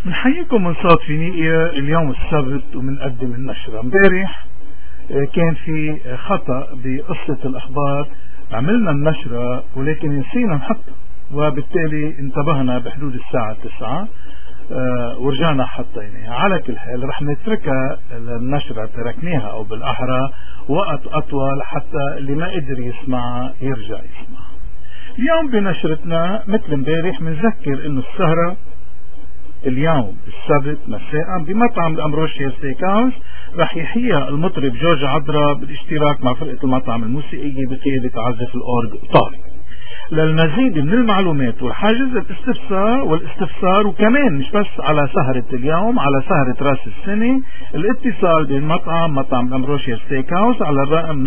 بنحييكم من صوت فينيقيا. اليوم السبت وبنقدم النشرة. امبارح كان في خطأ بقصة الأخبار، عملنا النشرة ولكن نسينا نحطها، وبالتالي انتبهنا بحدود الساعة 9 ورجعنا حطيناها. على كل حال رح نتركها النشرة، تركناها أو بالأحرى وقت أطول حتى اللي ما قدر يسمعها يرجع يسمعها. اليوم بنشرتنا مثل امبارح بنذكر انه السهرة اليوم السبت مساء بمطعم الأمروشيا ستيك هاوس رح يحييها المطرب جورج عطرة بالاشتراك مع فرقة المطعم الموسيقية بقيادة عازف الأورج طارق. للمزيد من المعلومات والحاجز والاستفسار وكمان مش بس على سهرة اليوم، على سهرة راس السنة، الاتصال بالمطعم مطعم الأمروشيا ستيك هاوس على الرقم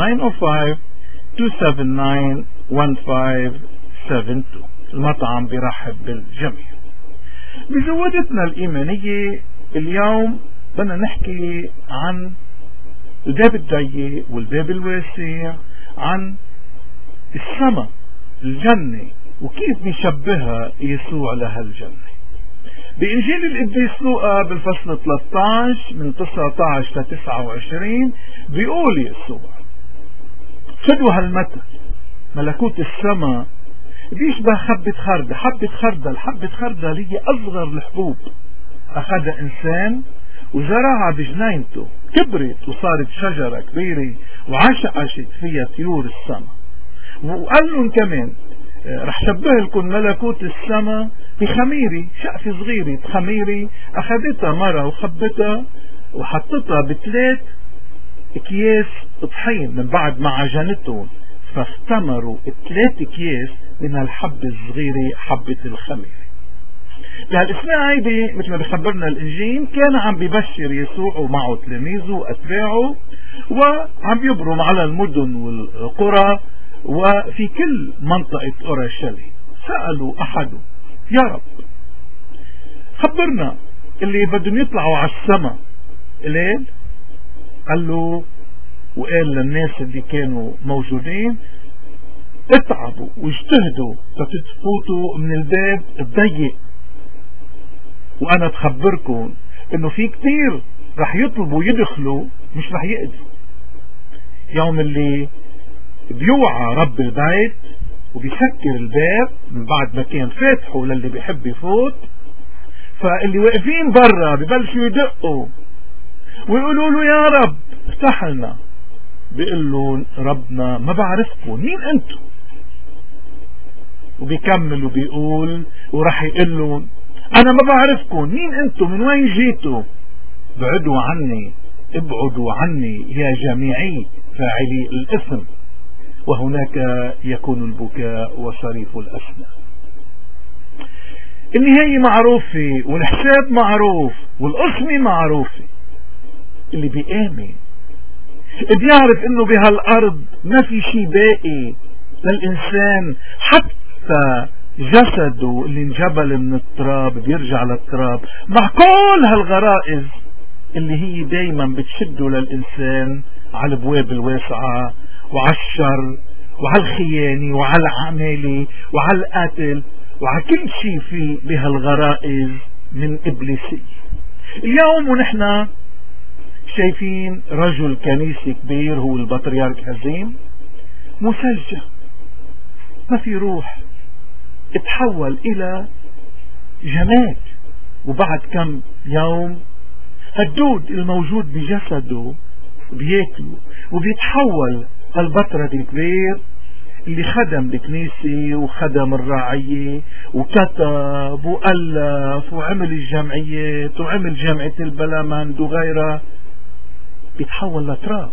905-279-1572. المطعم بيرحب بالجميع. بزودتنا الإيمانية اليوم بدنا نحكي عن الباب الضيق والباب الواسع، عن السماء الجنة وكيف بيشبهها يسوع لها الجنة. بإنجيل القديس لوقا بالفصل 13 من 19 ل 29 بيقول يسوع: خدوا هالمثل، ملكوت السماء بيشبه حبة خردل. حبة خردل هي أصغر الحبوب، أخذ إنسان وزرعها بجنينته، كبرت وصارت شجرة كبيرة وعشقشت فيها طيور السماء. وقال لهم كمان رح شبه لكم ملكوت السماء بخميرة، شقفة صغيرة خميرة أخذتها مرة وخبتها وحطتها ب3 أكياس طحين من بعد ما عجنتهم، فاستمروا 3 أكياس من الحبة الصغيرة حبة الخميرة. بهالأثناء هيدي مثل ما بخبرنا الإنجيل كان عم ببشر يسوع ومعه تلاميذه وأتباعه، وعم يبرم على المدن والقرى وفي كل منطقة أورشليم. سألوا أحده: يا رب خبرنا اللي بدهم يطلعوا على السماء الليل؟ قال له وقال للناس اللي كانوا موجودين: اتعبوا واجتهدوا فتفوتوا من الباب الضيق، وانا بخبركم انه في كتير رح يطلبوا يدخلوا مش رح يقدروا. يوم اللي بيوعى رب البيت وبيسكر الباب من بعد ما كان فاتحه للي بيحب يفوت، فاللي واقفين برا ببلشوا يدقوا ويقولوا له: يا رب افتح لنا. بيقول له ربنا: ما بعرفكم، مين انتم؟ وبيكمل وبيقول وراح يقول له: انا ما بعرفكم، مين انتم؟ من وين جيتوا؟ ابعدوا عني، ابعدوا عني يا جميعي فاعلي الاثم، وهناك يكون البكاء وصريف الاسنان. النهاية معروفة والحساب معروف والقسمة معروفة. اللي بيآمن بيعرف انه بهالارض ما في شيء باقي للانسان، حتى جسده اللي انجبل من التراب بيرجع للتراب، مع كل هالغرائز اللي هي دايما بتشده للانسان على الابواب الواسعة وعلى الشر وعلى الخيانة وعلى العمالة وعلى القتل وعلى كل شيء في بهالغرائز من إبليسية. اليوم ونحن شايفين رجل كنيسة كبير هو البطريرك هزيم، مسجى، ما في روح، اتحول إلى جماد، وبعد كم يوم الدود الموجود بجسده بياكله وبيتحول البطرك الكبير اللي خدم الكنيسة وخدم الرعية وكتب وألف وعمل الجمعيات وعمل جامعة البلامند وغيرها، بيتحول لتراب.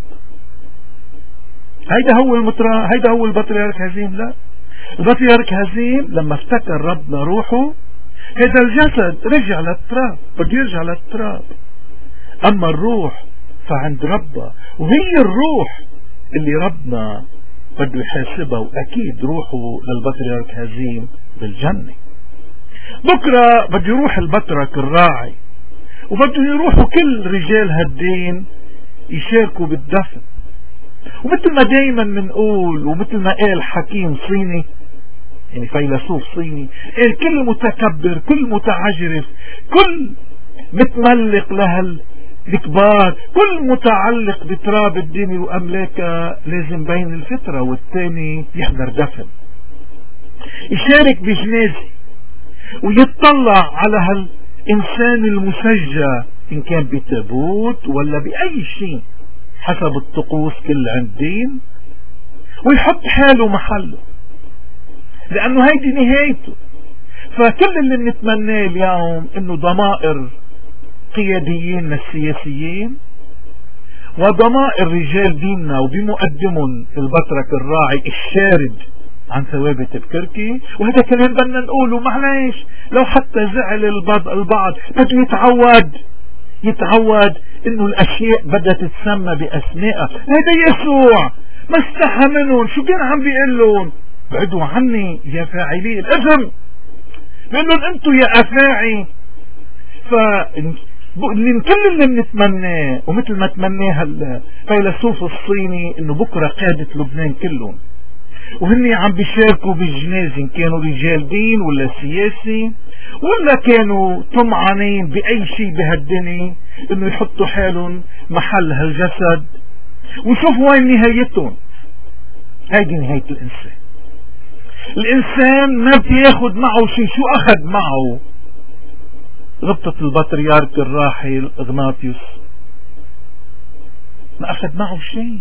هيدا هو البطريرك هزيم؟ لا، البطريرك هزيم لما افتكر ربنا روحه، هذا الجسد رجع للتراب، بده يرجع للتراب. اما الروح فعند ربها، وهي الروح اللي ربنا بده يحاسبها، واكيد روحه للبطريرك هزيم بالجنة. بكرة بده يروح البطرك الراعي، وبده يروحوا كل رجال هالدين يشاركوا بالدفن. ومثل ما دايما منقول ومثل ما قال حكيم صيني، يعني فيلسوف صيني، قال: كل متكبر، كل متعجرف، كل متملق الكبار، كل متعلق بتراب الدنيا وأملاكها لازم بين الفترة والتاني يحضر دفن، يشارك بجنازة ويتطلع على هالإنسان المسجى إن كان بتابوت ولا بأي شيء حسب الطقوس كل عند دين، ويحط حاله محله، لأنه هيدي نهايته. فكل اللي بنتمناه اليوم إنه ضمائر قياديين السياسيين وضمائر رجال ديننا وبمقدمهم البطرك الراعي الشارد عن ثوابت بكركي، وهذا كمان بدنا نقوله معلش لو حتى زعل البعض بده يتعود انه الاشياء بدها تتسمى باسمائها. هذا يسوع ما استحى منهم، شو كان عم بيقول لهم؟ بعدوا عني يا فاعلي الاثم، بيقول لهم انتم يا افاعي. كل اللي بنتمناه ومثل ما تمناه الفيلسوف الصيني انه بكره قادة لبنان كلهم وهن عم بيشاركوا بالجنازة، إن كانوا رجال دين ولا سياسي ولا كانوا طمعانين بأي شيء بهالدنيا، انه يحطوا حالهم محل هالجسد وشوفوا وين نهايتهم. هيدي نهاية الإنسان ما بياخد معه شيء. شو أخذ معه؟ غبطة البطريرك الراحل إغناطيوس ما أخذ معه شيء،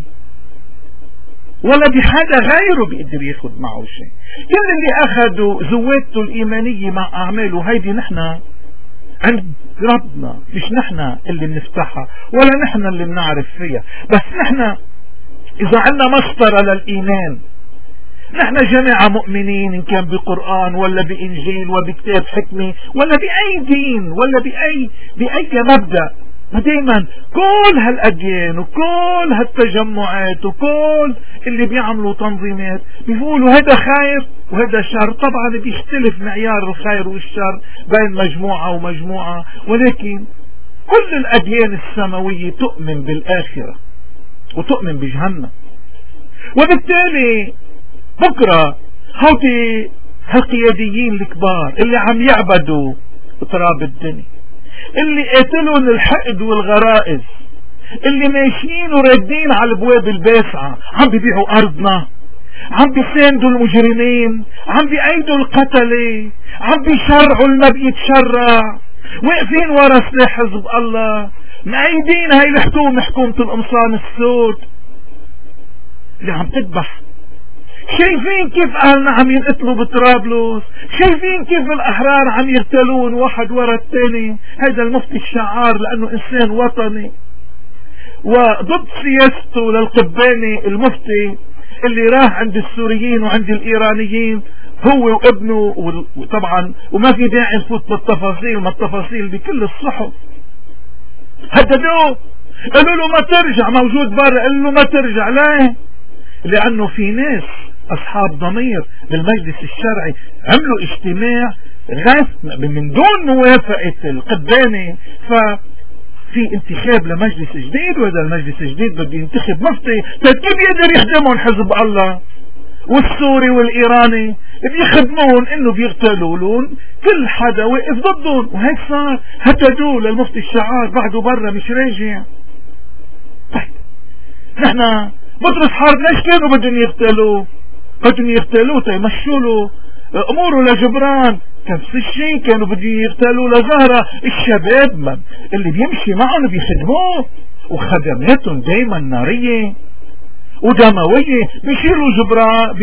ولا بحدا غيره بيقدر ياخد معه شيء. كل اللي أخذوا زوادته الإيمانية مع أعماله هيدي نحن عند ربنا، مش نحن اللي بنفتحها ولا نحن اللي بنعرف فيها، بس نحن إذا عندنا مسطرة للإيمان، نحن جماعة مؤمنين إن كان بقرآن ولا بإنجيل وبكتاب حكمة ولا بأي دين ولا بأي مبدأ، ما دايما كل هالأديان وكل هالتجمعات وكل اللي بيعملوا تنظيمات بيقولوا هذا خير وهذا شر. طبعا بيختلف معيار الخير والشر بين مجموعة ومجموعة، ولكن كل الأديان السماوية تؤمن بالآخرة وتؤمن بجهنم. وبالتالي بكرة هودي هالقياديين الكبار اللي عم يعبدوا تراب الدنيا، اللي قاتلون الحقد والغرائز، اللي ماشيين وردين على الابواب الباسعة، عم بيبيعوا ارضنا، عم بيساندوا المجرمين، عم بيأيدوا القتلة، عم بيشرعوا اللي ما بيتشرع، واقفين ورا سلاح حزب الله، مأيدين هاي حكومة القمصان السود اللي عم تذبح. شايفين كيف اهلنا عم ينقتلوا بطرابلس، شايفين كيف الاحرار عم يغتالون واحد ورا الثاني. هذا المفتي الشعار لانه انسان وطني وضد سياسته للقباني المفتي اللي راح عند السوريين وعند الايرانيين هو وابنه، وطبعا وما في داعي نفوت بالتفاصيل، ما التفاصيل بكل الصحف. هددوه قالوا له ما ترجع، موجود برا، قال له ما ترجع. ليه؟ لانه في ناس اصحاب ضمير بالمجلس الشرعي عملوا اجتماع من دون موافقة القباني، ففي انتخاب لمجلس جديد، وهذا المجلس الجديد بده ينتخب مفتي. كيف يقدر يخدمون حزب الله والسوري والايراني؟ بيخدمون انه بيغتالوا لهم، كل حدا واقف ضدهم، وهيك صار. هتدوا للمفتي الشعار بعده برا مش راجع. طيب نحن بطرس حرب ليش كانوا بدهم يغتالوه تيمشوا له اموره لجبران؟ نفس الشيء كانوا بدهم يغتالوا لزهرة. الشباب اللي بيمشي معهم بيخدموه، وخدماتهم دايما نارية ودموية. بيشيلوا جبران،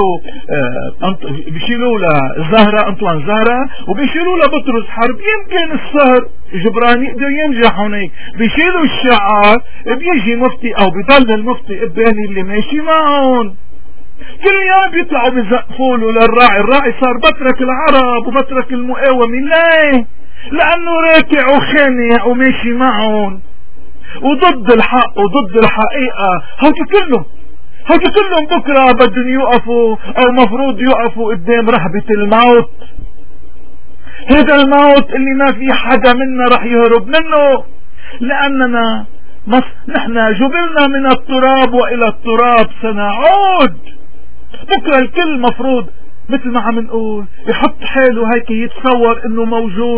بيشيلوا لزهرة انطوان زهرة، وبيشيلوا لبطرس حرب. يمكن السهر جبران يقدر ينجح هناك. بيشيلوا الشعار، بيجي مفتي او بيضل المفتي اباني اللي ماشي معهم. كل يوم بيطلعوا بيزقفوا له للراعي. الراعي صار بترك العرب وبترك المقاومة. ليه؟ لانه راكع وخانع وماشي معهم وضد الحق وضد الحقيقة. هودي كلهم بكرة بدهم يوقفوا او مفروض يوقفوا قدام رهبة الموت. هذا الموت اللي ما في حدا منا رح يهرب منه، لاننا نحن جبلنا من التراب والى التراب سنعود. بكرة الكل مفروض مثل ما عم نقول يحط حاله هيك، يتصور انه موجود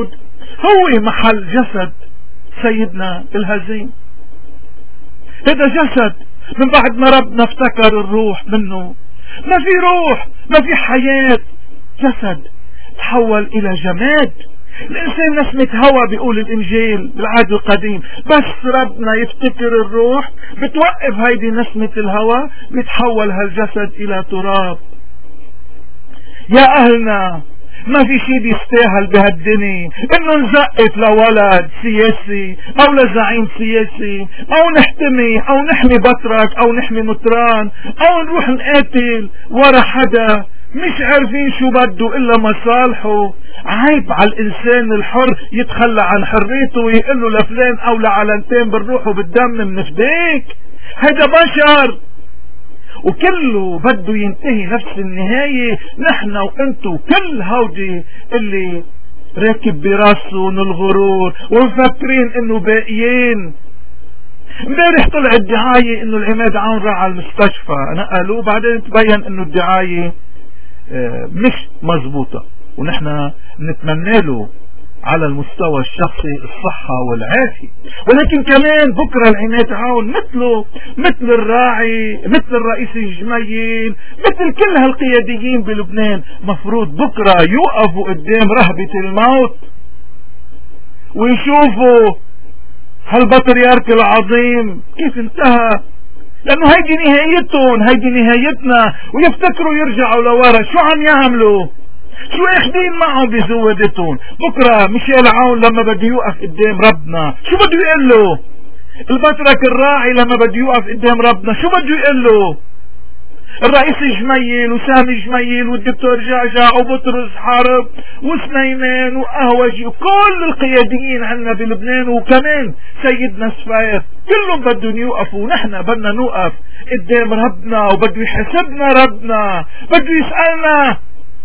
هو محل جسد سيدنا الهزيم. هذا جسد من بعد ما ربنا افتكر الروح منه، ما في روح، ما في حياة، جسد تحول الى جماد. الانسان نسمة هوا بيقول الانجيل بالعهد القديم، بس ربنا يفتكر الروح بتوقف هيدي نسمة الهوا، بيتحول هالجسد الى تراب. يا اهلنا ما في شيء بيستاهل بهالدنيا انه نزقف لولد سياسي او لزعيم سياسي او نحتمي او نحمي بطرك او نحمي مطران او نروح نقاتل ورا حدا مش عارفين شو بده الا مصالحه. عيب على الانسان الحر يتخلى عن حريته ويقول له لفلان او لعلنتين بالروح وبالدم منفديك. هيدا بشر وكله بده ينتهي نفس النهاية. نحن وانتو كل هودي اللي راكب براسهم الغرور ومفكرين انه باقيين. امبارح طلع الدعاية انه العماد عون راح على المستشفى، نقلوه بعدين تبين انه الدعاية مش مزبوطة، ونحن نتمنى له على المستوى الشخصي الصحة والعافية. ولكن كمان بكرة العماد عون مثله، مثل الراعي، مثل الرئيس الجميل، مثل كل هالقياديين بلبنان، مفروض بكرة يوقفوا قدام رهبة الموت ويشوفوا هالبطريرك العظيم كيف انتهى، لانه هيدي نهايتهم، هيدي نهايتنا، ويفتكروا يرجعوا لورا. شو عم يعملوا؟ شو اخدين معهم بزودتهم؟ بكرة ميشيل عون لما بده يوقف قدام ربنا شو بده يقول له؟ البطرك الراعي لما بده يوقف قدام ربنا شو بده يقول له؟ الرئيس جميل وسامي جميل والدكتور جعجع وبطرس حرب وسليمان وقهوجي وكل القياديين عندنا بلبنان وكمان سيدنا سفير كلهم بدهم يوقفوا، ونحن بدنا نوقف قدام ربنا وبده يحاسبنا ربنا، بده يسألنا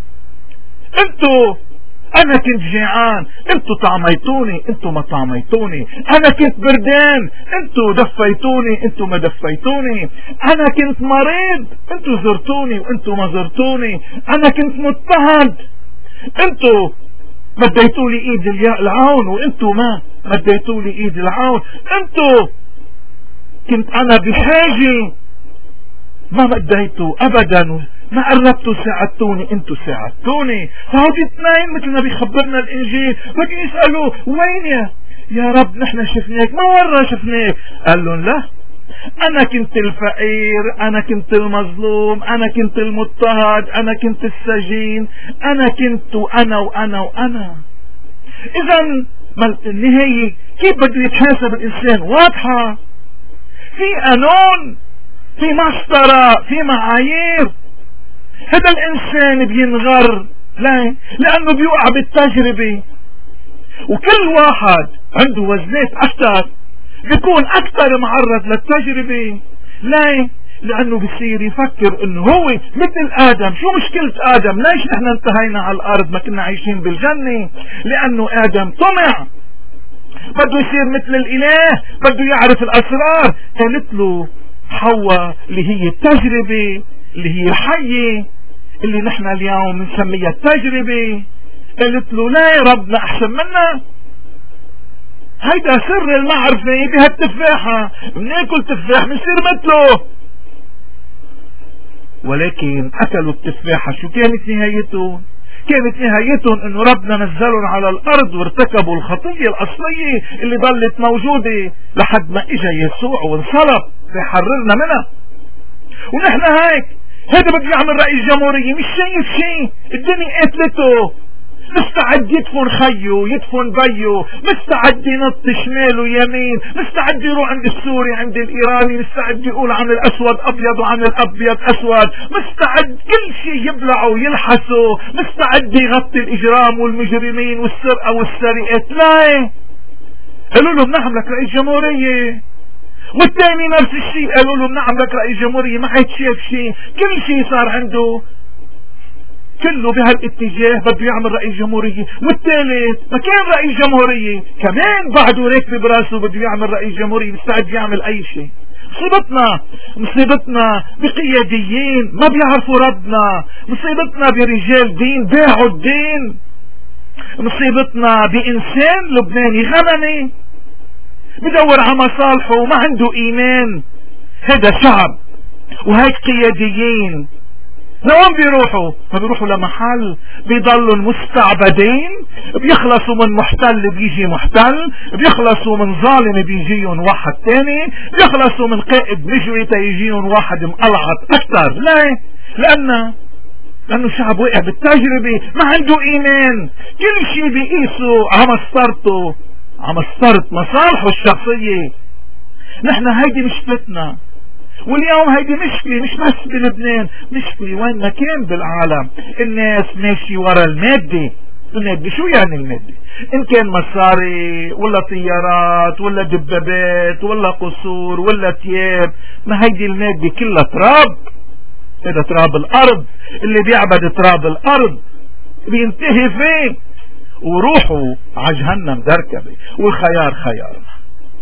انتو انا كنت جيعان انتو طعميتوني انتو ما طعميتوني، انا كنت بردان انتو دفيتوني انتو ما دفيتوني، انا كنت مريض انتو زرتوني وانتو ما زرتوني، انا كنت مضطهد انتو مديتولي ايد العون وانتو ما مديتولي ايد العون، انتو كنت انا بحاجة ما مديتوا ابدا، ما قربتوا ساعدتوني انتوا ساعدتوني. فهودي اثنين مثل ما بيخبرنا الانجيل بدي يسألوا وين يا رب نحن شفناك؟ ما ورا شفناك؟ قال لهم لا، انا كنت الفقير، انا كنت المظلوم، انا كنت المضطهد، انا كنت السجين، انا كنت وانا وانا وانا. اذا النهاية كيف بده يتحاسب الانسان؟ واضحة، في قانون، في مسطرة، في معايير. هذا الانسان بينغر لانه بيوقع بالتجربة، وكل واحد عنده وزنات اكثر بيكون اكثر معرض للتجربة. لانه بصير يفكر انه هو مثل ادم. شو مشكلة ادم؟ ليش نحن انتهينا على الارض ما كنا عايشين بالجنة؟ لانه ادم طمع، بده يصير مثل الاله، بده يعرف الاسرار. قالت له حواء اللي هي التجربة، اللي هي الحية اللي نحن اليوم بنسميها التجربة، قالت له لا يا ربنا احسن منا، هيدا سر المعرفة بهالتفاحة، بناكل تفاح بنصير مثله. ولكن اكلوا التفاحة، شو كانت نهايتهم؟ كانت نهايتهم انه ربنا نزلهم على الارض وارتكبوا الخطية الاصلية اللي ضلت موجودة لحد ما اجا يسوع وانصلب فيحررنا منها. ونحن هيك، هذا بده يعمل رئيس جمهورية مش شايف شيء، الدنيا قتلته، مستعد يدفن خيه يدفن بيه، مستعد ينط شمال ويمين، مستعد يروح عند السوري عند الايراني، مستعد يقول عن الاسود ابيض وعن الابيض اسود، مستعد كل شيء يبلعه ويلحسه، مستعد يغطي الاجرام والمجرمين والسرقة والسرقات. لا، قالوا له بنعمل لك رئيس جمهورية، والثاني نفس الشيء قالوا له بنعمل لك رئيس جمهورية، ما حد شاف شيء، كل شيء صار عنده كله بهالاتجاه بده يعمل رئيس جمهورية. والثالث ما كان رئيس جمهورية كمان بعده راكب براسه بده يعمل رئيس جمهورية، مستعد يعمل اي شيء. مصيبتنا بقياديين ما بيعرفوا ربنا، مصيبتنا برجال دين باعوا الدين. مصيبتنا بإنسان لبناني غنمي بدور على مصالحه وما عنده إيمان. هذا شعب وهيك قياديين لوين بيروحوا؟ ما بيروحوا لمحل، بيضلوا مستعبدين، بيخلصوا من محتل بيجي محتل، بيخلصوا من ظالم بيجيهم واحد تاني، بيخلصوا من قائد مجري تيجيهم واحد مقلعط اكتر. ليه؟ لانه شعب وقع بالتجربة، ما عنده ايمان، كل شيء بيقيسوا على مسطرته، على مسطرة مصالحه الشخصية. نحن هيدي مشكلتنا، واليوم هيدي مشكلة مش بس بلبنان، مشكلة وين ما كان بالعالم. الناس ماشي ورا المادة. شو يعني المادة؟ ان كان مصاري ولا طيارات ولا دبابات ولا قصور ولا ثياب، ما هيدي المادة كلها تراب. هذا تراب الارض، اللي بيعبد تراب الارض بينتهي فيه وروحوا على جهنم دركبة، والخيار خيارنا.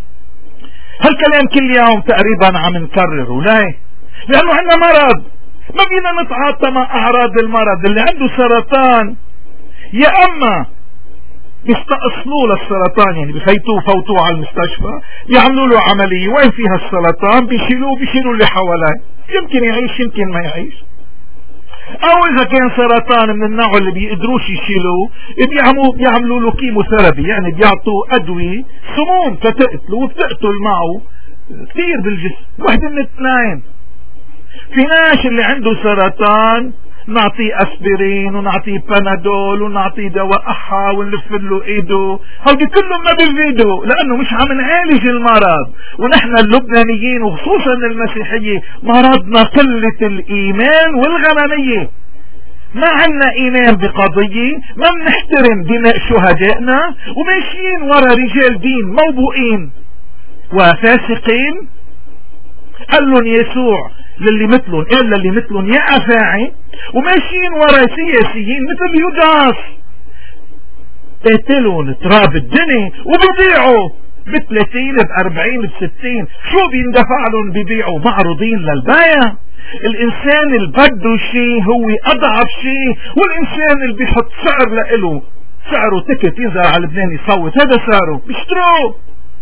هالكلام كل يوم تقريبا عم نكرره. ليه؟ لانه عندنا مرض، ما فينا نتعاطى مع اعراض المرض. اللي عنده سرطان يا اما بيستأصلوه للسرطان، يعني بفوتوه على المستشفى، بيعملوا له عملية وين فيها السرطان، بيشيلوا اللي حواليه، يمكن يعيش يمكن ما يعيش. او اذا كان سرطان من النوع اللي بيقدروش يشيلوه، بيعملوا له كيموثيرابي، يعني بيعطوه ادوية سموم تقتله وبتقتل معه كثير بالجسم. واحدة من الاثنين. في ناس اللي عنده سرطان نعطيه اسبرين ونعطيه بانادول ونعطيه دواء احا ونلف له ايده، هودي كلهم ما بيفيدوا لانه مش عم نعالج المرض. ونحن اللبنانيين وخصوصا المسيحية مرضنا قلة الايمان والغنمية. ما عنا ايمان بقضية، ما بنحترم دماء شهدائنا، وماشيين ورا رجال دين موبوئين وفاسقين. قال لهم يسوع للي مثلهم، قال للي مثلهم يا افاعي، وماشيين ورا سياسيين مثل يوداس قاتلون تراب الدنيا وبيبيعوا ب30 ب40 ب60. شو بيندفع لهم؟ بيبيعوا معروضين للبايع. الانسان اللي بده شيء هو اضعف شيء، والانسان اللي بيحط سعر لإله، سعره تكت ينزل على لبنان يصوت، هذا سعره بيشتروه.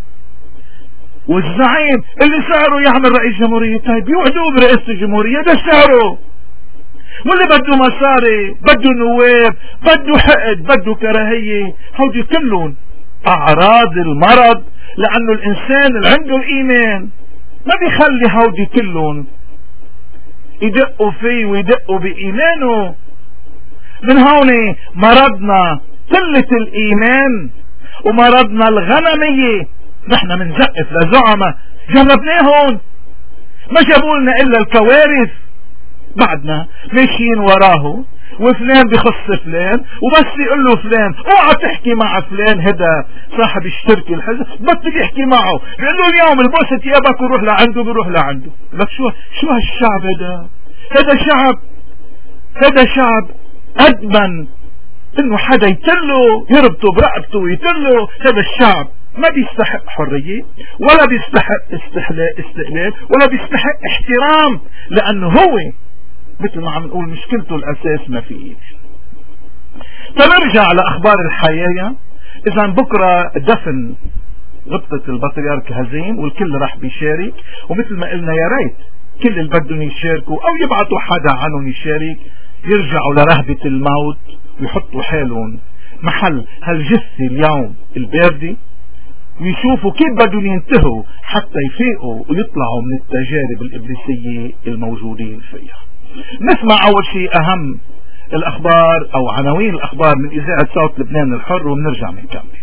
والزعيم اللي سعره يعمل رئيس جمهورية، طيب يوعدوه برئاسة الجمهورية، ده سعره. واللي بده مصاري، بده نواب، بده حقد، بده كراهية، هودي كلهم اعراض المرض. لانه الانسان اللي عنده ايمان ما بيخلي هودي كلهم يدقوا فيه ويدقوا بايمانه. من هون مرضنا قلة الايمان ومرضنا الغنمية. نحن منزقف لزعمة جربناهم ما جابوا لنا الا الكوارث، بعدنا ماشيين وراه. وفلان بخص فلان، وبس يقول له فلان اوعى تحكي مع فلان، هذا صاحب الشركة الحزب بطل يحكي معه، بيقول له اليوم البوس ثيابك وروح لعنده، بيروح لعنده. لك شو هالشعب هذا؟ هذا شعب ادمن انه حدا يتله يربطه برقبته ويتله. هذا الشعب ما بيستحق حرية، ولا بيستحق استقلال، ولا بيستحق احترام، لانه هو مثل ما عم نقول مشكلته الاساس ما فيه. فنرجع لاخبار الحياة. اذا بكرة دفن غبطة البطريرك هزيم والكل راح بيشارك، ومثل ما قلنا يا ريت كل اللي بدهم يشاركوا او يبعثوا حدا عنهم يشارك، يرجعوا لرهبة الموت ويحطوا حالهم محل هالجثة اليوم الباردة، ويشوفوا كيف بدهم ينتهوا حتى يفيقوا ويطلعوا من التجارب الإبليسية الموجودين فيها. نسمع أول شيء أهم الأخبار أو عناوين الأخبار من إذاعة صوت لبنان الحر، وبنرجع بنكمل.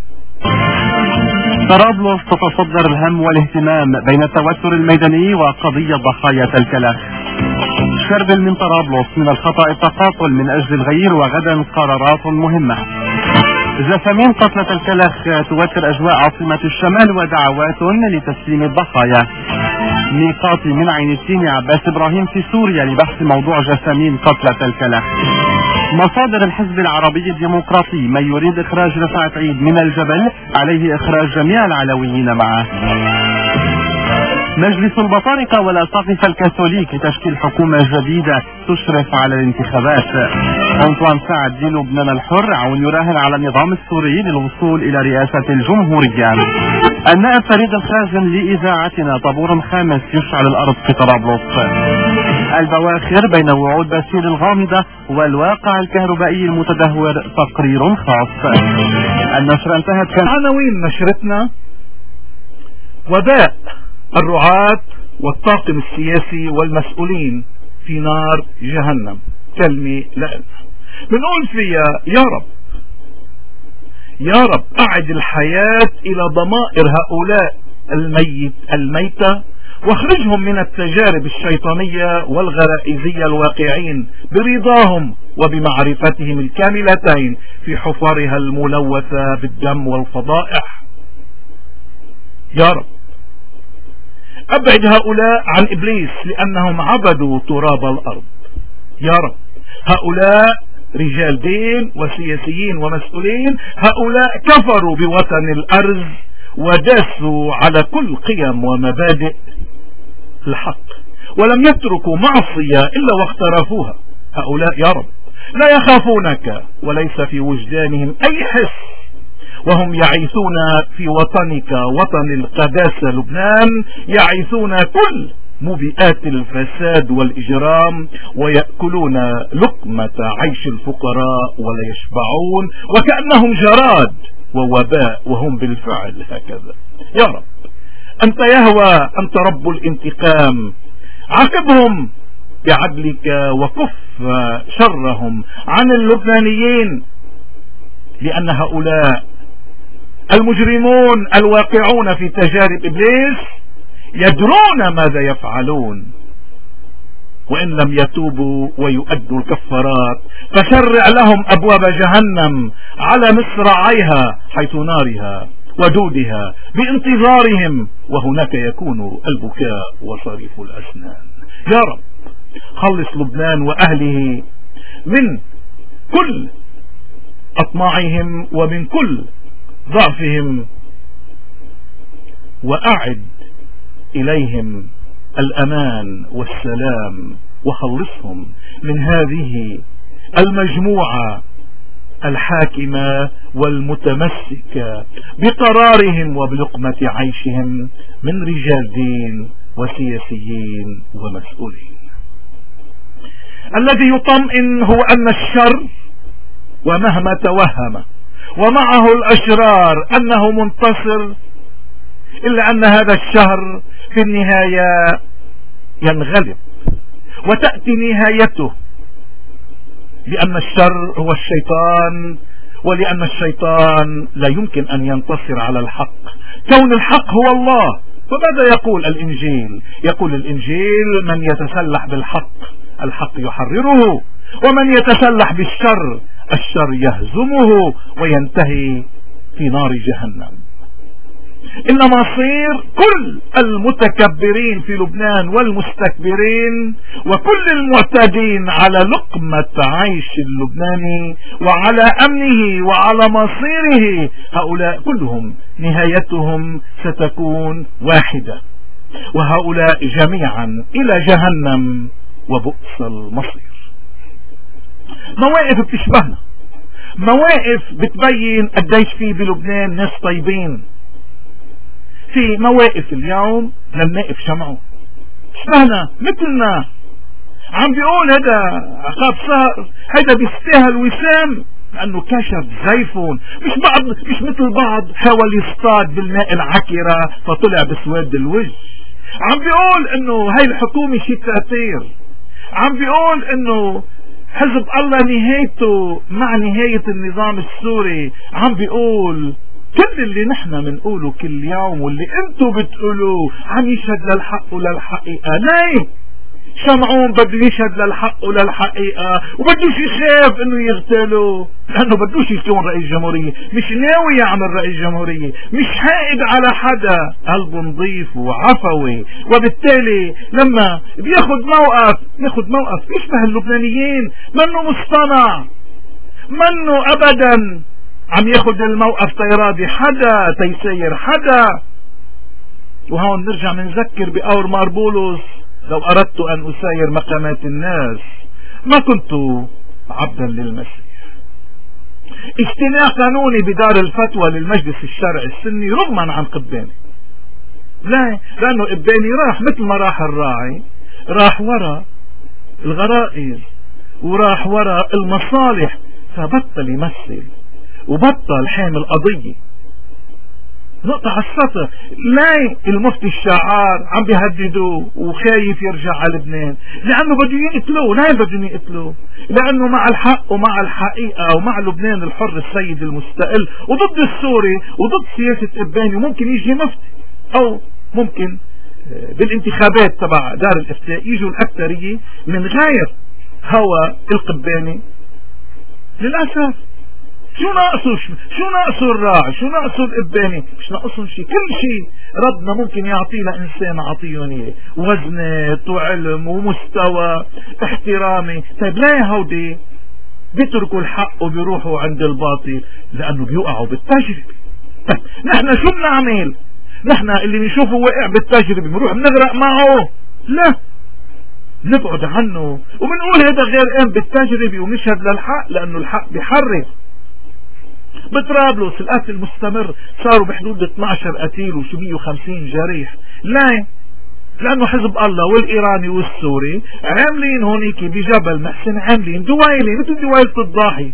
طرابلس تتصدر الهم والاهتمام بين التوتر الميداني وقضية ضحايا الكلى. شربل من طرابلس: من الخطأ التقاتل من أجل الغير، وغدا قرارات مهمة. جثامين قتلة الكلخ توتر أجواء عاصمة الشمال، ودعوات لتسليم الضحايا. ميقاتي من عين السين عباس إبراهيم في سوريا لبحث موضوع جثامين قتلة الكلخ. مصادر الحزب العربي الديمقراطي: من يريد إخراج رفعت عيد من الجبل عليه إخراج جميع العلويين معه. مجلس البطارقة والأساقفة الكاثوليك لتشكيل حكومة جديدة تشرف على الانتخابات. أنطوان سعد لبنان الحر عون يراهن على النظام السوري للوصول إلى رئاسة الجمهورية. النائب فريد الخازن لإذاعتنا طابور خامس يشعل الأرض في طرابلس. البواخر بين وعود باسيل الغامضة والواقع الكهربائي المتدهور تقرير خاص. النشرة انتهت. عناوين نشرتنا: وباء الرعاة والطاقم السياسي والمسؤولين في نار جهنم، كلمة لألف. بنقول فيها: يا رب يا رب أعد الحياة إلى ضمائر هؤلاء الميتة، واخرجهم من التجارب الشيطانية والغرائزية الواقعين برضاهم وبمعرفتهم الكاملتين في حفرها الملوثة بالدم والفضائح. يا رب أبعد هؤلاء عن إبليس لأنهم عبدوا تراب الأرض. يا رب هؤلاء رجال دين وسياسيين ومسؤولين، هؤلاء كفروا بوطن الأرز وداسوا على كل قيم ومبادئ الحق ولم يتركوا معصية إلا واقترفوها. هؤلاء يا رب لا يخافونك وليس في وجدانهم أي حس، وهم يعيثون في وطنك وطن القداسة لبنان، يعيثون كل مبيئات الفساد والإجرام ويأكلون لقمة عيش الفقراء ولا يشبعون، وكأنهم جراد ووباء وهم بالفعل هكذا. يا رب أنت يهوى، أنت رب الانتقام، عاقبهم بعدلك وكف شرهم عن اللبنانيين، لأن هؤلاء المجرمون الواقعون في تجارب إبليس يدرون ماذا يفعلون، وإن لم يتوبوا ويؤدوا الكفارات فشرع لهم أبواب جهنم على مصراعيها حيث نارها ودودها بانتظارهم، وهناك يكون البكاء وصريف الأسنان. يا رب خلص لبنان وأهله من كل أطماعهم ومن كل ضعفهم، وأعد إليهم الأمان والسلام، وخلصهم من هذه المجموعة الحاكمة والمتمسكة بقرارهم وبلقمة عيشهم من رجال دين وسياسيين ومسؤولين. الذي يطمئن هو أن الشر ومهما توهم ومعه الأشرار أنه منتصر، إلا أن هذا الشهر في النهاية ينغلب وتأتي نهايته، لأن الشر هو الشيطان، ولأن الشيطان لا يمكن أن ينتصر على الحق، كون الحق هو الله. فماذا يقول الإنجيل؟ يقول الإنجيل: من يتسلح بالحق الحق يحرره، ومن يتسلح بالشر الشر يهزمه وينتهي في نار جهنم. إن مصير كل المتكبرين في لبنان والمستكبرين وكل المعتدين على لقمة عيش اللبناني وعلى أمنه وعلى مصيره، هؤلاء كلهم نهايتهم ستكون واحدة، وهؤلاء جميعا إلى جهنم وبؤس المصير. مواقف بتشبهنا، مواقف بتبين قديش في بلبنان ناس طيبين. في مواقف اليوم للنائب شمعون شبهنا مثلنا، عم بيقول هذا عقاب صار، هذا بيستاهل وسام لأنه كشف زيفون، مش مثل بعض حاول يصطاد بالماء العكرة فطلع بسواد الوجه. عم بيقول انه هاي الحكومة شي تأثير، عم بيقول انه حزب الله نهايته مع نهاية النظام السوري، عم بيقول كل اللي نحن بنقوله كل يوم واللي انتو بتقولوه عم يشهد للحق وللحقيقة. ليه شمعون بده يشهد للحق وللحقيقة وبدوش يخاف انه يغتالوا، لانه بدوش يكون رئيس جمهورية، مش ناوي يعمل رئيس جمهورية، مش حائد على حدا، قلبه نظيف وعفوي، وبالتالي لما بياخد موقف يشبه اللبنانيين، منه مصطنع، منه ابدا عم ياخد الموقف تيراضي حدا تيسير حدا. وهون نرجع منذكر بأور ماربولوس: لو أردت أن أساير مقامات الناس ما كنت عبدا للمسيح. اجتماع قانوني بدار الفتوى للمجلس الشرعي السني رغما عن قباني. لا، لأنه قباني راح مثل ما راح الراعي، راح وراء الغرائز وراح وراء المصالح، فبطل يمثل وبطل حامل قضية. نقطة على السطر. لا، المفتي الشعار عم بيهددوه وخايف يرجع على لبنان لأنه بدهم يقتلوه. لا، بدهم يقتلوه لأنه مع الحق ومع الحقيقة ومع لبنان الحر السيد المستقل وضد السوري وضد سياسة قباني. وممكن يجي مفتي أو ممكن بالانتخابات تبع دار الافتاء يجوا الأكثرية من غير هوى القباني. للأسف شو ناقصه الراعي، شو ناقصه القباني؟ مش ناقصهم شيء. كل شيء ربنا ممكن يعطيه لإنسان عطيهم اياه، وزنات وعلم ومستوى احترامي. طيب لا، هودي بيتركوا الحق وبيروحوا عند الباطل لأنه بيوقعوا بالتجربة. طيب نحن شو بنعمل؟ نحن اللي بنشوفه واقع بالتجربة بنروح بنغرق معه؟ لا، نبعد عنه وبنقول هذا غير قام بالتجربة ونشهد للحق لأنه الحق بيحرر. بطرابلس القتل مستمر، صاروا بحدود 12 قتيل و 750 جريح. لا، لأنه حزب الله والإيراني والسوري عاملين هونيك بجبل محسن، عاملين دوائلة مثل دوائلة الضاحي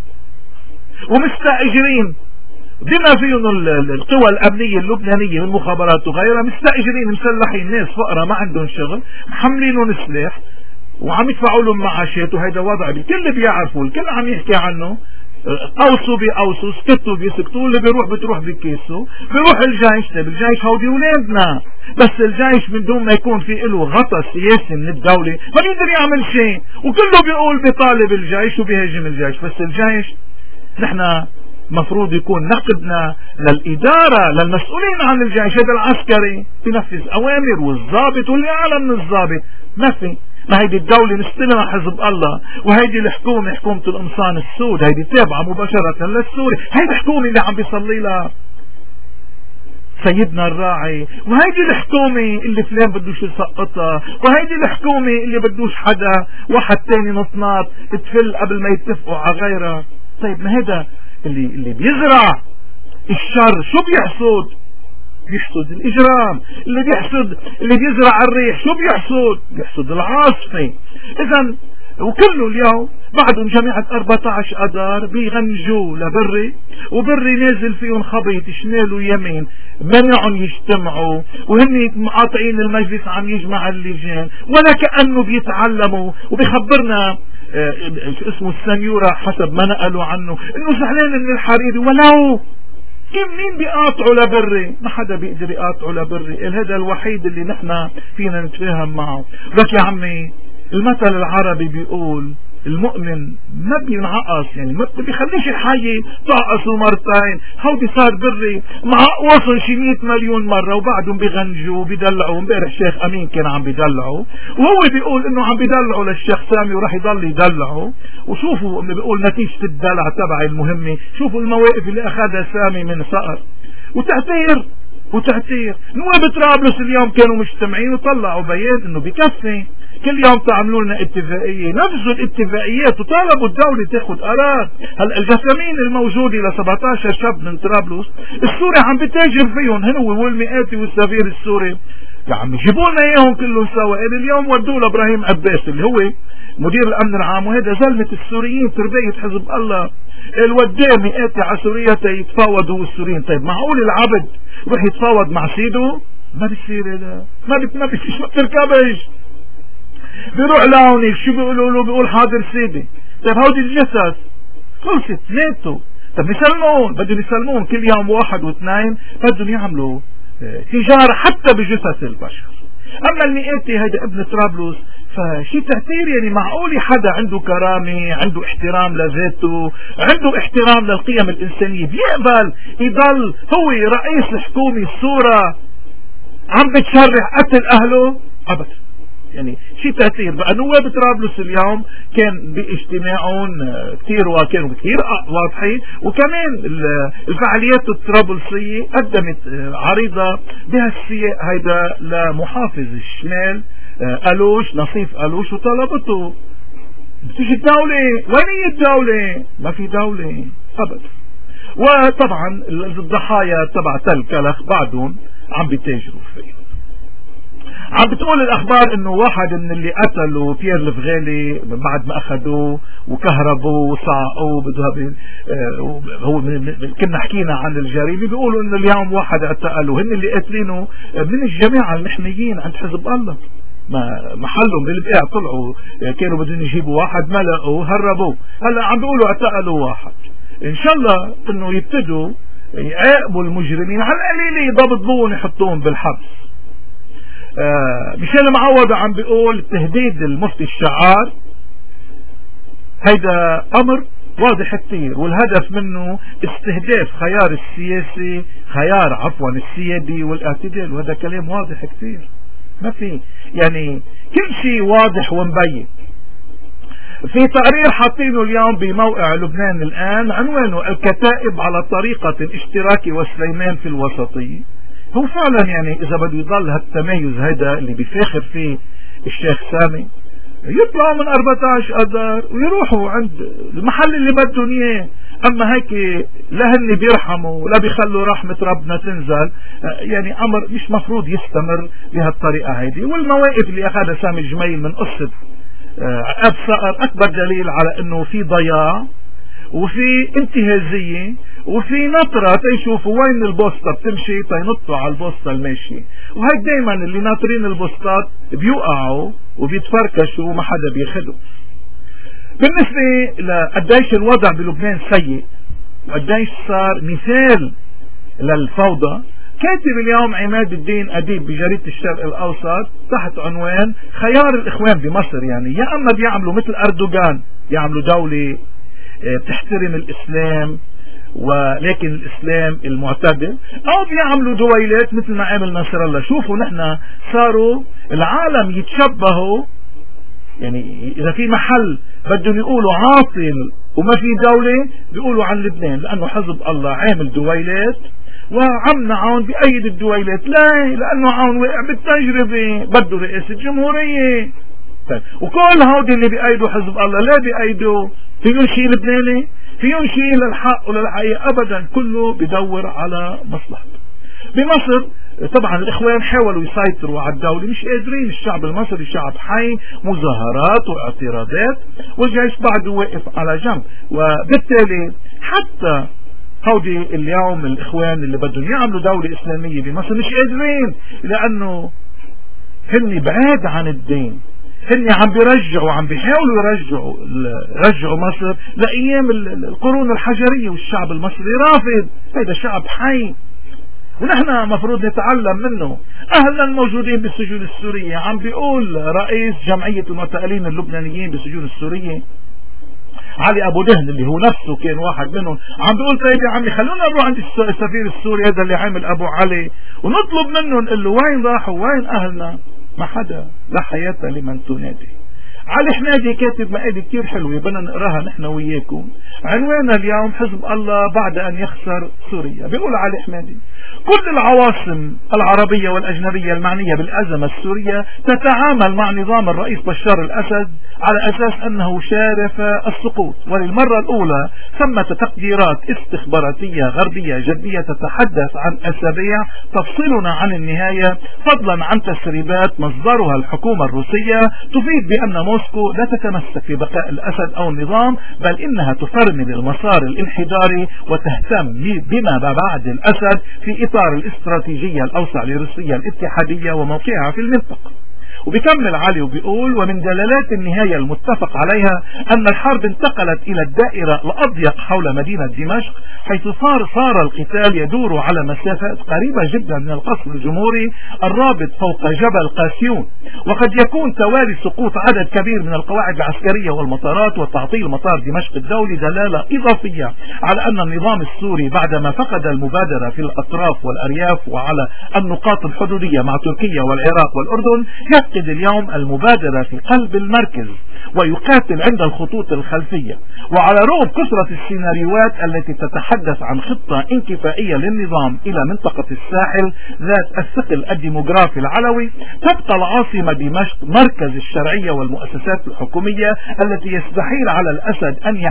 ومستأجرين بما فيهم القوى الأمنية اللبنانية والمخابرات وغيرها، مستأجرين مسلحين ناس فقراء ما عندهم شغل، محملينهم سلاح وعم يدفعوا لهم معاشات. وهيدا وضع الكل بيعرفوا، الكل عم يحكي عنه. اوصوا بأوصوا، سكتوا بيسكتوا، اللي بيروح بكيسه. بيروح الجيش. طيب الجيش هودي ولادنا، بس الجيش من دون ما يكون في له غطاء سياسي من الدولة ما بيقدر يعمل شيء، وكله بيقول بيطالب الجيش وبيهاجم الجيش. بس الجيش نحن مفروض يكون نقدنا للإدارة، للمسؤولين عن الجيش. هذا العسكري بينفذ أوامر، والضابط واللي أعلى من الضابط ما في. ما هيدي الدولة مستلمة حزب الله، وهيدي الحكومة حكومة القمصان السود، هيدي تابعة مباشرة للسوري. هيدي الحكومة اللي عم بيصلي لها سيدنا الراعي، وهيدي الحكومة اللي فلان بدوش يسقطها، وهيدي الحكومة اللي بدوش حدا واحد تاني نطناط تفل قبل ما يتفقوا على غيرها. طيب ما هذا اللي بيزرع الشر شو بيحصد؟ بيحصد الإجرام. اللي بيزرع الريح شو بيحصد العاصفة. إذا وكله اليوم بعدهم جماعة 14 أدار بيغنجوا لبري، وبري نازل فيهم خبيط شمال ويمين، منعهم يجتمعوا، وهن مقاطعين المجلس عم يجمع اللجان ولا كأنه بيتعلموا. وبيخبرنا اسمه السنيورة حسب ما نقلوا عنه انه زعلان من الحريري. ولو مين بيقاطعوا لبري؟ ما حدا بيقدر يقاطعوا لبري. هذا الوحيد اللي نحن فينا نتفاهم معه. لك يا عمي المثل العربي بيقول المؤمن ما بينعقص، يعني ما بيخليش الحي تعقصوا مرتين. هودي صار بري معقوصهم شي 100 مليون مرة وبعدهم بيغنجوا وبيدلعوا. امبارح الشيخ امين كان عم بيدلعوا، وهو بيقول انه عم بيدلعوا للشيخ سامي وراح يضل يدلعوا. وشوفوا بيقول نتيجة الدلع تبعي المهمة، شوفوا المواقف اللي اخذها سامي من صقر وتعتير. نواب طرابلس اليوم كانوا مجتمعين وطلعوا بيان انه بكفي كل يوم تعملوا لنا اتفاقية، نفذوا الاتفاقيات وطالبوا الدولة تاخد قرار. هلا الجثامين الموجودة ل 17 شاب من طرابلس السوري عم بتاجر فيهم هو والمئاتي والسفير السوري. يا عم جيبوا لنا اياهم كلهم سوا. اليوم ودوه لابراهيم عباس اللي هو مدير الامن العام، وهذا زلمة السوريين تربية حزب الله. الوداه مئاتي على سوريا يتفاوضوا هو السوريين. طيب معقول العبد يروح يتفاوض مع سيده؟ ما بيصير هذا، ما بتركبش. بيروح لهونيك شو بيقولوا له؟ بيقول حاضر سيدي. طيب هودي الجثث خلصت ماتوا. طب بدهم يسلمون كل يوم واحد واثنين، بدهم يعملوا تجارة حتى بجثث البشر. اما المئاتي هيدا ابن طرابلس فشي تأثير. يعني معقول حدا عنده كرامة، عنده احترام لذاته، عنده احترام للقيم الإنسانية بيقبل يضل هو رئيس الحكومة الصورة عم بتشرح قتل أهله؟ أبدا. يعني شي تأثير. بقى نواب طرابلس اليوم كان باجتماعهم كانوا كثير واضحين، وكمان الفعاليات الطرابلسية قدمت عريضة بهالسياق هيدا لمحافظ الشمال ألوش نصيف ألوش، وطلبته بتيجي الدولة، وين هي الدولة؟ ما في دولة أبدا. وطبعا الضحايا تبع تل كلخ بعدهم عم بيتاجروا فيه. عم بتقول الأخبار إنه واحد من اللي قتلوا بيير الفغالي بعد ما أخذوه وكهربوه وصعقوه هو كنا حكينا عن الجريمة، بيقولوا إنه اليوم واحد اعتقلوا، هن اللي قاتلينه من الجماعة المحميين عند حزب الله، ما محلهم بالبقاع طلعوا كانوا بدهم يجيبوا واحد ما لقوا هربوه، هلا عم بيقولوا اعتقلوا واحد. ان شاء الله انه يبتدوا يعاقبوا المجرمين، على القليل يضبطوهم يحطوهم بالحبس. ميشيل معوض عم بيقول تهديد المفتي الشعار هيدا امر واضح كتير، والهدف منه استهداف خيار السيادي والاعتدال، وهذا كلام واضح كتير، ما في يعني كل شيء واضح ومبين. في تقرير حاطينه اليوم بموقع لبنان الآن عنوانه الكتائب على طريقة الاشتراك وسليمان في الوسطية. هو فعلا يعني إذا بده يضل هالتميز هيدا اللي بيفاخر فيه الشيخ سامي، يطلعوا من 14 أذار ويروحوا عند المحل اللي بدهم إياه، أما هيك لا هن بيرحموا ولا بيخلوا رحمة ربنا تنزل، يعني أمر مش مفروض يستمر بهالطريقة هيدي. والمواقف اللي أخذها سامي الجميل من قصة عقاب صقر أكبر دليل على أنه في ضياع وفي انتهازية وفي نطرة تيشوفوا وين البوسطة بتمشي تينطوا على البوسطة الماشية، وهي دايما اللي ناطرين البوسطات بيوقعوا وبيتفركشوا وما حدا بياخدوا. بالنسبة لقديش الوضع بلبنان سيء وقديش صار مثال للفوضى، كاتب اليوم عماد الدين أديب بجريدة الشرق الأوسط تحت عنوان خيار الإخوان بمصر، يعني يا أما بيعملوا مثل أردوغان يعملوا دولة بتحترم الإسلام ولكن الإسلام المعتدل، أو بيعملوا دويلات مثل ما عمل نصر الله. شوفوا نحن صاروا العالم يتشبهوا، يعني إذا في محل بدهم يقولوا عاطل وما في دولة بيقولوا عن لبنان، لأنه حزب الله عامل دويلات وعمنا عون بأيد الدويلات، لا لأنه عون وقع بالتجربة بده رئاسة جمهورية. طيب وكل هودي اللي بأيدوا حزب الله لا بأيدوا فيهم شيء لبناني، فيهم شيء للحق وللحقيقة أبدا، كله بدور على مصلحته. بمصر طبعا الإخوان حاولوا يسيطروا على الدولة، مش قادرين. الشعب المصري شعب حي، مظاهرات واعتراضات، والجيش بعده واقف على جنب، وبالتالي حتى هودي اليوم الإخوان اللي بدهم يعملوا دولة إسلامية بمصر مش قادرين، لأنه هن بعاد عن الدين، هن عم بيرجعوا عم بيحاولوا يرجعوا مصر لأيام القرون الحجرية، والشعب المصري رافض. هذا شعب حي ونحن مفروض نتعلم منه. أهلا موجودين بالسجون السورية، عم بيقول رئيس جمعية المعتقلين اللبنانيين بالسجون السورية علي أبو دهن اللي هو نفسه كان واحد منهم، عم بيقول طيب يا عمي خلونا نروح عند السفير السوري هذا اللي عامل أبو علي ونطلب منهم نقول له وين راحوا وين أهلنا. ما حدا، لا حياة لمن تنادي. علي حمادي كاتب مقالة كتير حلوة بدنا نقراها نحن وياكم، عنوانها اليوم حزب الله بعد أن يخسر سوريا. بيقول علي حمادي كل العواصم العربية والأجنبية المعنية بالأزمة السورية تتعامل مع نظام الرئيس بشار الأسد على أساس أنه شارف السقوط، وللمرة الأولى ثمة تقديرات استخباراتية غربية جدية تتحدث عن أسابيع تفصلنا عن النهاية، فضلا عن تسريبات مصدرها الحكومة الروسية تفيد بأن موسكو لا تتمسك ببقاء الأسد أو النظام، بل إنها تفرمل المسار الانحداري وتهتم بما بعد الأسد في إطار الاستراتيجية الأوسع لروسيا الاتحادية وموقعها في المنطقة. وبيكمل علي وبيقول ومن دلالات النهاية المتفق عليها أن الحرب انتقلت إلى الدائرة الأضيق حول مدينة دمشق، حيث صار القتال يدور على مسافات قريبة جدا من القصر الجمهوري الرابط فوق جبل قاسيون، وقد يكون توالي سقوط عدد كبير من القواعد العسكرية والمطارات وتعطيل مطار دمشق الدولي دلالة إضافية على أن النظام السوري بعدما فقد المبادرة في الأطراف والأرياف وعلى النقاط الحدودية مع تركيا والعراق والأردن يفقد اليوم المبادرة في قلب المركز ويقاتل عند الخطوط الخلفية. وعلى رغم كثرة السيناريوهات التي تتحدث عن خطة انكفائية للنظام إلى منطقة الساحل ذات الثقل الديموغرافي العلوي، تبقى العاصمة دمشق مركز الشرعية والمؤسسات الحكومية التي يستحيل على الأسد أن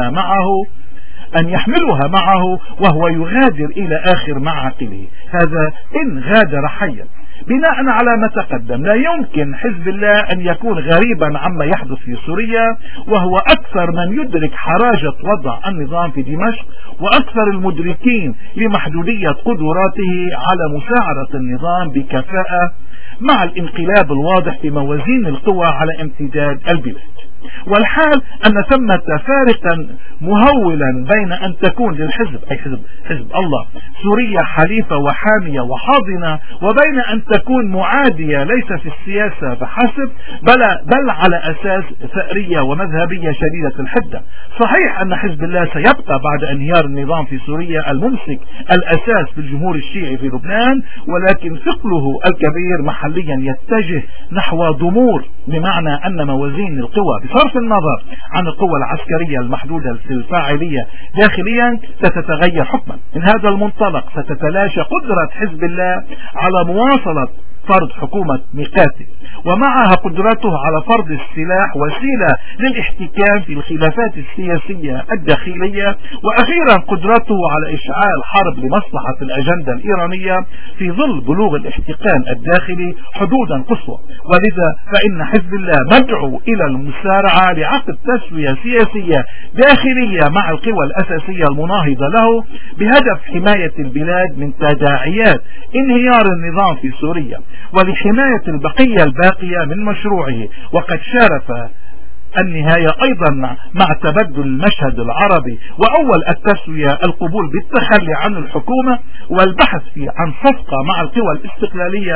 يحملها معه وهو يغادر إلى آخر معاقله. هذا إن غادر حيا. بناء على ما تقدم، لا يمكن حزب الله أن يكون غريبا عما يحدث في سوريا، وهو أكثر من يدرك حراجة وضع النظام في دمشق، وأكثر المدركين لمحدودية قدراته على مساعدة النظام بكفاءة مع الانقلاب الواضح في موازين القوى على امتداد البلاد. والحال أن ثمة فارقا مهولا بين أن تكون للحزب أي حزب الله سوريا حليفة وحامية وحاضنة، وبين أن تكون معادية ليس في السياسة فحسب بل على أساس ثأرية ومذهبية شديدة الحدة. صحيح أن حزب الله سيبقى بعد انهيار النظام في سوريا الممسك الأساس في الجمهور الشيعي في لبنان، ولكن ثقله الكبير محليا يتجه نحو ضمور، بمعنى أن موازين القوى بصرف النظر عن القوى العسكرية المحدودة في الفاعلية داخليا ستتغير حكما. من هذا المنطلق ستتلاشى قدرة حزب الله على مواصلة فرض حكومة ميقاتي، ومعها قدرته على فرض السلاح وسيلة للاحتكام في الخلافات السياسية الداخلية، وأخيرا قدرته على إشعال حرب لمصلحة الأجندة الإيرانية في ظل بلوغ الاحتقان الداخلي حدودا قصوى. ولذا فإن حزب الله مدعو إلى المسارعة لعقد تسوية سياسية داخلية مع القوى الأساسية المناهضة له بهدف حماية البلاد من تداعيات انهيار النظام في سوريا، ولحماية البقية الباقية من مشروعه. وقد شارف النهاية أيضا مع تبدل المشهد العربي وأول التسوية القبول بالتخلي عن الحكومة والبحث عن صفقة مع القوى الاستقلالية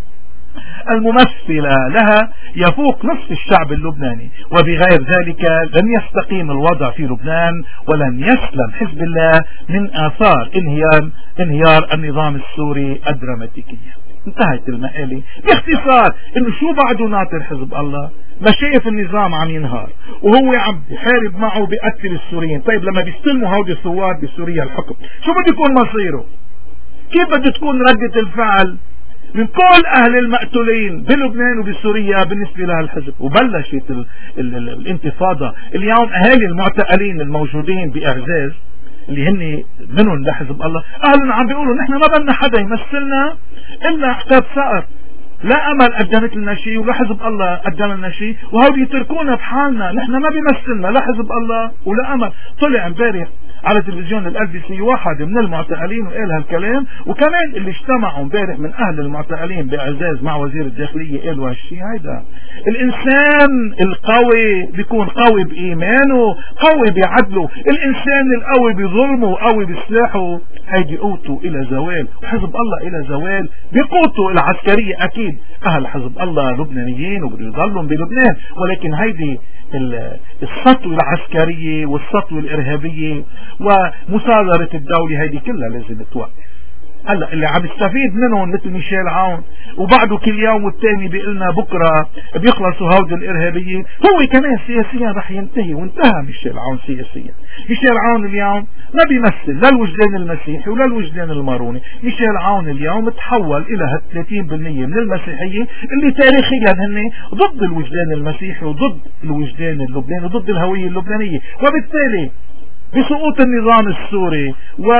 الممثلة لها يفوق نصف الشعب اللبناني. وبغير ذلك لن يستقيم الوضع في لبنان، ولن يسلم حزب الله من آثار انهيار النظام السوري الدراماتيكية. انتهت المقالة باختصار. انه شو بعده ناطر حزب الله؟ ما شايف النظام عم ينهار وهو عم يحارب معه بيقتل السوريين. طيب لما بيستلموا هودي الثوار بسوريا الحكم، شو بده يكون مصيره؟ كيف بده تكون ردة الفعل من كل أهل المقتولين بلبنان وبسوريا بالنسبة لها الحزب؟ وبلشت الانتفاضة. اليوم أهالي المعتقلين الموجودين بإعزاز اللي هن منهم لحزب الله أهلنا عم بيقولوا نحن ما بدنا حدا يمثلنا إلا عقاب ثأر، لا أمل قدمت لنا شيء ولا حزب الله قدم لنا شيء، وهو يتركونا بحالنا، نحن ما بيمثلنا لا حزب الله ولا أمل. طلع امبارح على تلفزيون LBC واحد من المعتقلين وقال هالكلام، وكمان اللي اجتمعوا امبارح من اهل المعتقلين باعزاز مع وزير الداخلية قالوا هالشيء. هيدا الانسان القوي بيكون قوي بايمانه، قوي بعدله. الانسان القوي بظلمه، قوي بسلاحه، هيدي قوته الى زوال، وحزب الله الى زوال بقوته العسكرية. اكيد اهل حزب الله لبنانيين وبده يضلوا بلبنان، ولكن هيدي السطوة العسكرية والسطوة الإرهابية ومصادرة الدولة هيدي كلها لازم توقف. هلا اللي عم يستفيد منهم مثل ميشيل عون، وبعده كل يوم والتاني بيقلنا بكره بيخلصوا هود الإرهابية، هو كمان سياسيا رح ينتهي، وانتهى ميشيل عون سياسيا. ميشيل عون اليوم ما بيمثل لا الوجدان المسيحي ولا الوجدان الماروني. ميشيل عون اليوم تحول إلى 30% من المسيحية اللي تاريخيا هن ضد الوجدان المسيحي وضد الوجدان اللبناني وضد الهوية اللبنانية. وبالتالي بسقوط النظام السوري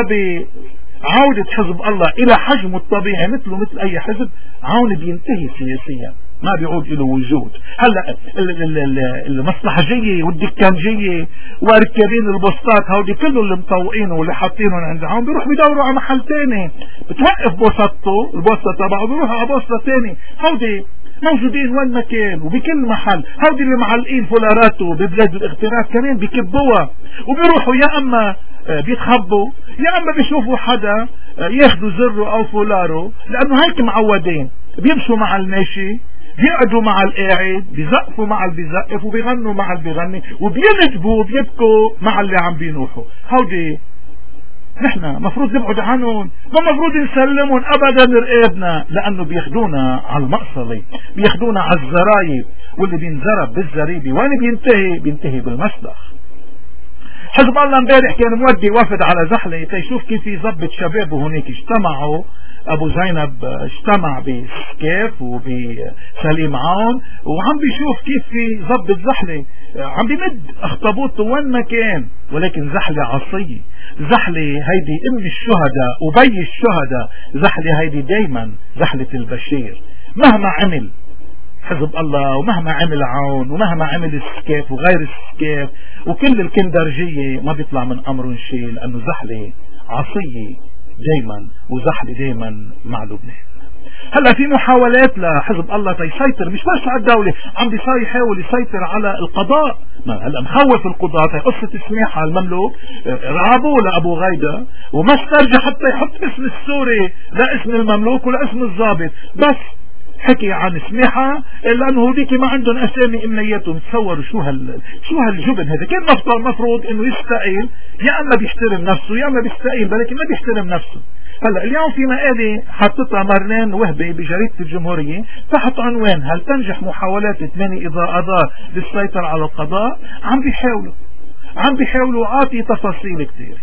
وبعودة حزب الله إلى حجمه الطبيعي مثله مثل أي حزب، عون بينتهي سياسيا، ما بيعود له وجود. هلا المصلحجية والدكانجية واركابين البوسطات هودي كلهم اللي مطوقينه واللي حاطينهم عند عون بيروح بيدوروا على محل تاني، بتوقف بوسطته البوسطة تبعه بيروح على بوسطة تاني. هودي موجودين وين ما كان وبكل محل. هودي اللي معلقين فولاراته ببلاد الاغتراب كمان بكبوها وبيروحوا يا اما بيتخبوا يا اما بيشوفوا حدا ياخدوا زره او فولاره، لانه هيك معودين. بيمشوا مع الماشي، بيقعدوا مع القاعد، بيزقفوا مع اللي بيزقف، وبيغنوا مع اللي بيغني، وبيندبوا وبيبكوا مع اللي عم بينوحوا. هودي نحن مفروض نبعد عنهم، ما مفروض نسلمهم ابدا رقابنا، لانه بياخدونا على المقصلة، بياخدونا على الزرايب، واللي بينزرب بالزريبة وين بينتهي بالمسلخ. حزب الله امبارح كان مودي وفد على زحلة تيشوف كيف يظبط شبابه هناك. اجتمعوا، ابو زينب اجتمع بسكاف وبسليم عون وعم بيشوف كيف يظبط زحلة، عم بيمد اخطبوطه وين ما كان، ولكن زحلة عصية، زحلة هيدي ام الشهداء وبي الشهداء، زحلة هيدي دايما زحلة البشير. مهما عمل حزب الله ومهما عمل عون ومهما عمل السكاف وغير السكاف وكل الكندرجية ما بيطلع من امره شيء، لانه زحلة عصية دايما وزحلة دايما مع لبنان. هلا في محاولات لحزب الله تيسيطر مش بس على الدولة، عم بيحاول يسيطر على القضاء. هلا مخوف القضاء. قصة سماحة المملوك رعبوه لأبو غيدة وما استرجع حتى يحط اسم السوري لا اسم المملوك ولا اسم الضابط، بس حكي عن سماحة لأنه هذيك ما عندهم أسامي إمنياتهم. تصوروا شو هالجبن هذا. كان مفروض إنه يستقيل، يا أما بيحترم نفسه يا أما بيستقيل، ولكن ما بيحترم نفسه. هلا اليوم في مقالة حطتها مرنان وهبي بجريدة الجمهورية تحت عنوان: هل تنجح محاولات 8 آذار للسيطرة على القضاء؟ عم بيحاولوا عاطي تفاصيل كتير.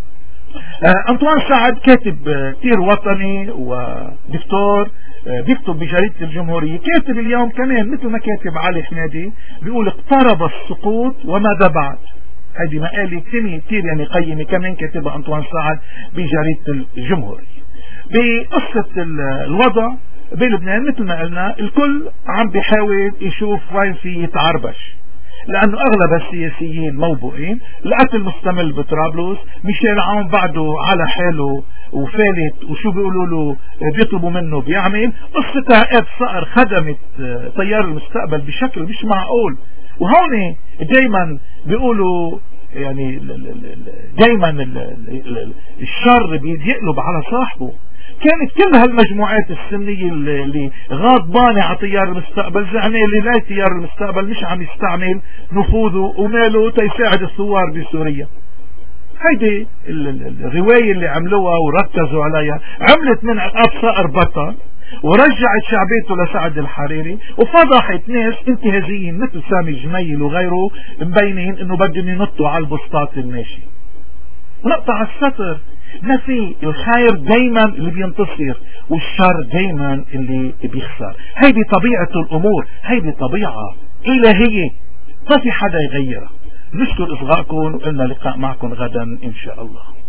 أنطوان سعد كاتب كتير وطني ودكتور بيكتب بجريدة الجمهورية، كاتب اليوم كمان مثل ما كاتب علي حمادي، بيقول اقترب السقوط وماذا بعد. هذه مقالة كتير يعني قيمة كمان كاتبها أنطوان سعد بجريدة الجمهورية. بقصة الوضع بلبنان مثل ما قلنا الكل عم بيحاول يشوف وين في يتعربش، لأنه أغلب السياسيين موبوئين. القتل مستمر بطرابلس، ميشيل عون بعده على حاله وفالت، وشو بيقولوا له بيطلبوا منه بيعمل. قصة عقاد صقر خدمت تيار المستقبل بشكل مش معقول. وهون دايما بيقولوا يعني دايما الشر بيقلب على صاحبه. كانت كل هالمجموعات السنية اللي غاضبانة على تيار المستقبل زعلانة اللي لا تيار المستقبل مش عم يستعمل نفوذه وماله تيساعد الثوار بسوريا. هيدي الرواية اللي عملوها وركزوا عليها عملت من عقاب صقر بطل، ورجعت شعبيته لسعد الحريري، وفضحت ناس انتهازيين مثل سامي الجميل وغيره مبينين انه بدهم ينطوا على البسطات الماشي. نقطع السطر، ما في الخير دايما اللي بينتصر والشر دايما اللي بيخسر. هيدي طبيعة الامور، هيدي طبيعة الهية ما في حدا يغيرها. نشكر اصغائكم وقلنا لقاء معكم غدا ان شاء الله.